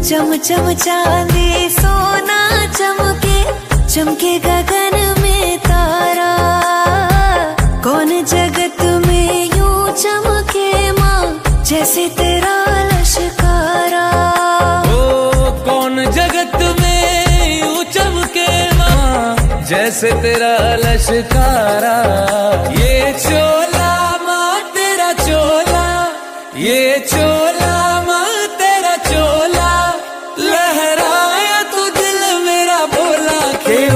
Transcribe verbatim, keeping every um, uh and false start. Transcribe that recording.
चम चम चांदी सोना चमके, चमके गगन में तारा। कौन जगत में यूं चमके माँ जैसे तेरा लश्कारा। ओ कौन जगत में यूं चमके माँ जैसे तेरा लश्कारा। ये चोला माँ तेरा चोला, ये चोला